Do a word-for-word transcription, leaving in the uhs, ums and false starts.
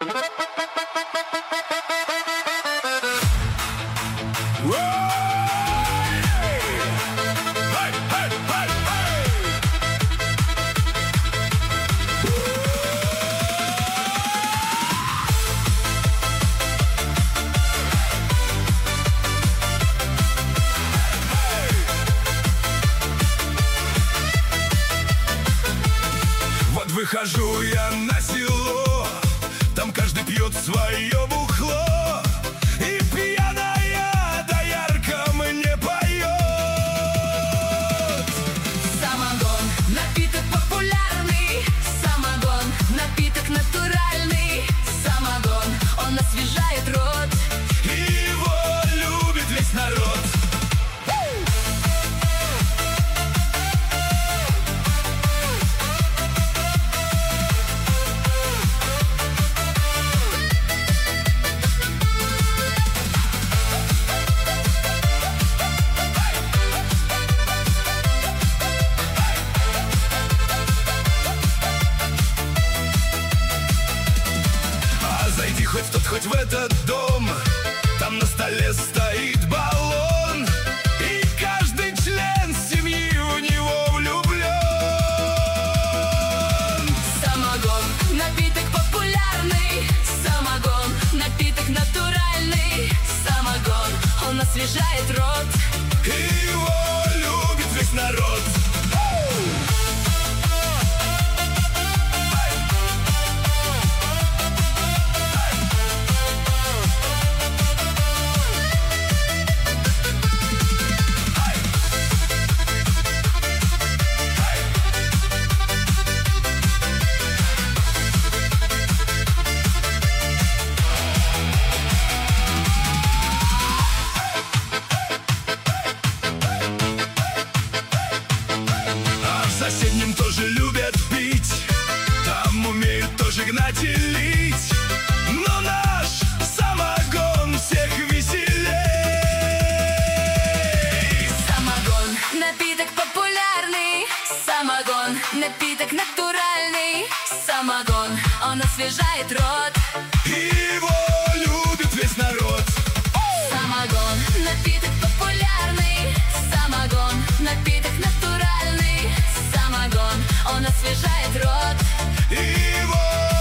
Выхожу я на село, там каждый пьет свое бухло, и пьяная доярка мне поет. Самогон, напиток популярный, самогон, напиток натуральный, самогон, он освежает рот, и его любит весь народ. Хоть в тот, хоть в этот дом, там на столе стоит баллон, и каждый член семьи в него влюблен. Самогон, напиток популярный, самогон, напиток натуральный, самогон, он освежает рот, и его любит весь народ. В соседнем тоже любят пить, там умеют тоже гнать и лить, но наш самогон всех веселей. Самогон, напиток популярный, самогон, напиток натуральный, самогон, он освежает рот, и его любит весь народ. Самогон, напиток популярный, самогон, напиток натуральный, самогон, он освежает рот, и его